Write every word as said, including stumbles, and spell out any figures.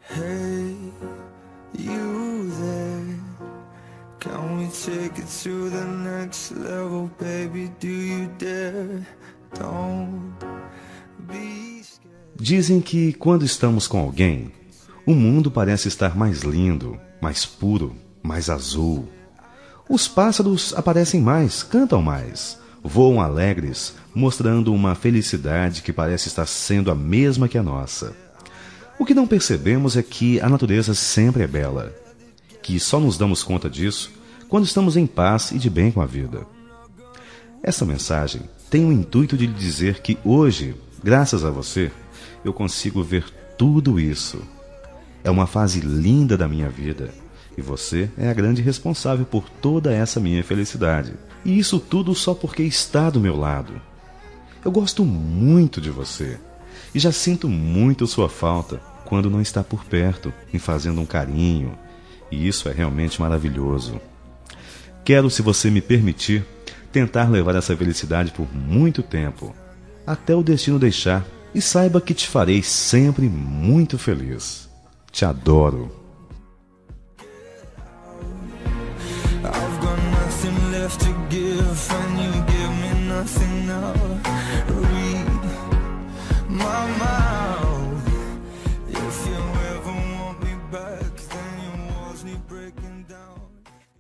Hey, you there? Can we take it to the next level, baby? Do you dare? Don't be scared. Dizem que quando estamos com alguém, o mundo parece estar mais lindo, mais puro, mais azul. Os pássaros aparecem mais, cantam mais, voam alegres, mostrando uma felicidade que parece estar sendo a mesma que a nossa. O que não percebemos é que a natureza sempre é bela, que só nos damos conta disso quando estamos em paz e de bem com a vida. Essa mensagem tem o intuito de lhe dizer que hoje, graças a você, eu consigo ver tudo isso. É uma fase linda da minha vida e você é a grande responsável por toda essa minha felicidade. E isso tudo só porque está do meu lado. Eu gosto muito de você e já sinto muito sua falta quando não está por perto, me fazendo um carinho. E isso é realmente maravilhoso. Quero, se você me permitir, tentar levar essa felicidade por muito tempo, até o destino deixar. E saiba que te farei sempre muito feliz. Te adoro. I've got nothing left to give, and you give me nothing now.